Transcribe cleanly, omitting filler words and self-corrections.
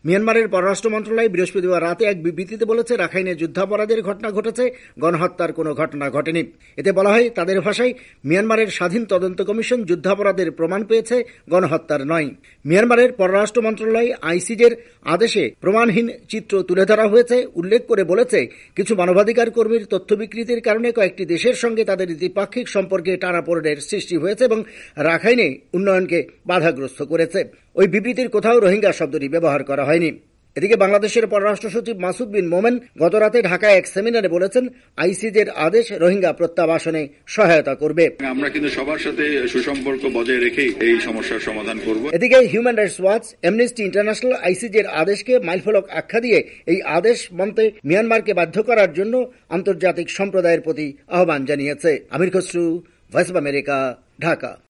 মিয়ানমারের পররাষ্ট্র মন্ত্রণালয় বৃহস্পতিবার রাতে এক বিবৃতিতে বলেছে, রাখাইনে যুদ্ধাপরাধের ঘটনা ঘটেছে, গণহত্যার কোনো ঘটনা ঘটেনি। এতে বলা হয়, তাদের ভাষায়, মিয়ানমারের স্বাধীন তদন্ত কমিশন যুদ্ধাপরাধের প্রমাণ পেয়েছে, গণহত্যার নয়। মিয়ানমারের পররাষ্ট্র মন্ত্রণালয় আইসিজের আদেশে প্রমাণহীন চিত্র তুলে ধরা হয়েছে উল্লেখ করে বলেছে, কিছু মানবাধিকার কর্মীর তথ্য বিকৃতির কারণে কয়েকটি দেশের সঙ্গে তাদের দ্বিপাক্ষিক সম্পর্কে টানাপোড়েনের সৃষ্টি হয়েছে এবং রাখাইনে উন্নয়নকে বাধাগ্রস্ত করেছে। ওই বিবৃতির কোথাও রোহিঙ্গা শব্দটি ব্যবহার করা হয়নি। এদিকে বাংলাদেশের পররাষ্ট্র সচিব মাসুদ বিন মোমেন গতরাতে ঢাকায় এক সেমিনারে বলেছেন, আইসিজের আদেশ রোহিঙ্গা প্রত্যাবাসনে সহায়তা করবে। আমরা কিন্তু সবার সাথে সুসম্পর্ক বজায় রেখেই এই সমস্যার সমাধান করব। এদিকে human rights watch, Amnesty International আইসিজের আদেশকে মাইলফলক আখ্যা দিয়ে এই আদেশ মানতে মিয়ানমারকে বাধ্য করার জন্য আন্তর্জাতিক সম্প্রদায়ের প্রতি আহ্বান জানিয়েছে। Amir Khasru, Voice of America, Dhaka.